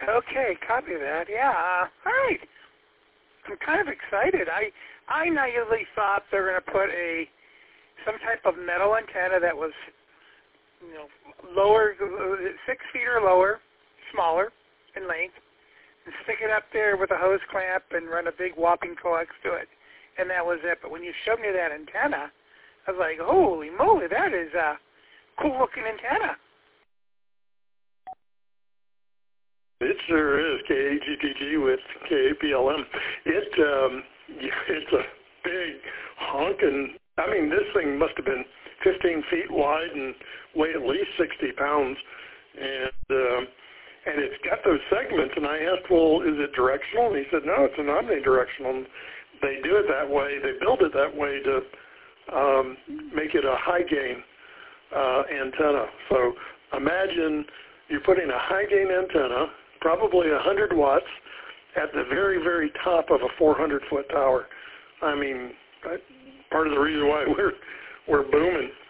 Okay, copy that. Yeah. All right. I'm kind of excited. I naively thought they were going to put some type of metal antenna that was, lower, 6 feet or lower, smaller in length, and stick it up there with a hose clamp and run a big whopping coax to it, and that was it. But when you showed me that antenna, I was like, holy moly, that is a cool-looking antenna. It sure is, KAGTG with KAPLM. It's a big honking, this thing must have been 15 feet wide and weigh at least 60 pounds. And it's got those segments, and I asked, well, is it directional? And he said, no, it's an omnidirectional. And they do it that way. They build it that way to make it a high-gain antenna. So imagine you're putting a high-gain antenna, probably 100 watts, at the very, very top of a 400-foot tower. Part of the reason why we're booming.